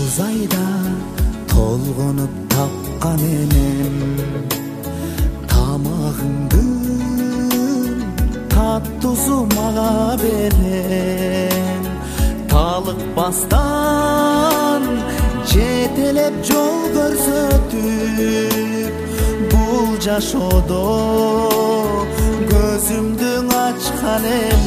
ayda толгонуп тапкан энем тамагыңдын таттуусу мага берен талыкпастан жетелеп жол көрсөтүп бул жашоодо көзүмдү ачкан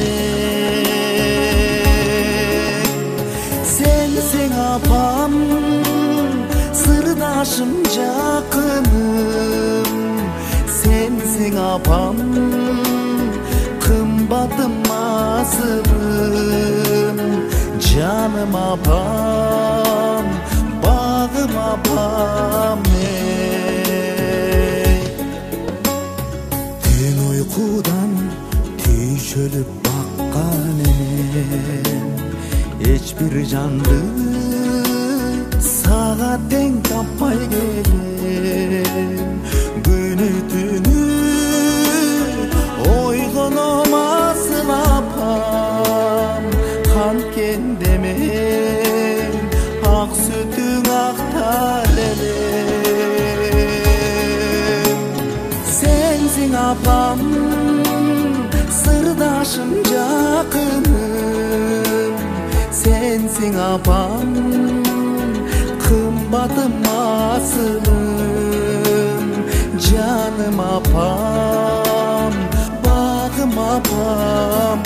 элең сенсиң апам сырдашым жакыным сенсиң апам кымбатым асылым жаным апам багым апам түн уйкудан түйшөлүп баккан элем эч бир жанды сага тең таппай келем күнү түнү ойгоном асыл апам канткенде мен ак сүтүң актар элем сенсиң апам сырдашым жакыным сенсиң апам кымбатым асылым жаным апам багым апам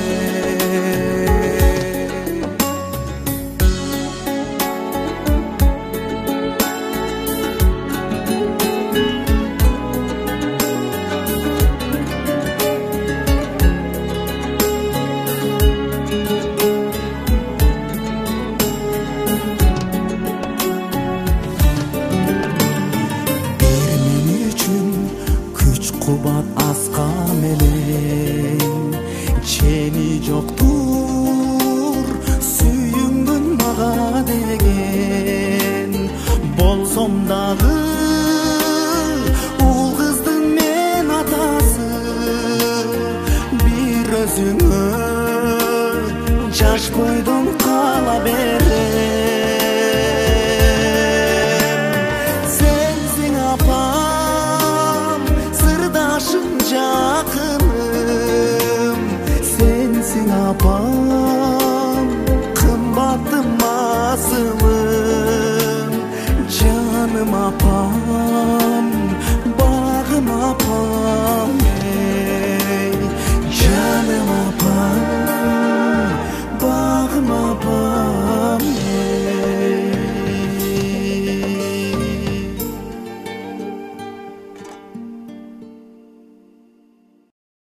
кубат аскам элең чени жоктур сүйүңдүн мага деген болсом дагы ул кыздын мен атасы бир өзүңө жаш бойдон кала берем сенсиң апам жакыным сенсиң апам кымбатым асылым жаным апам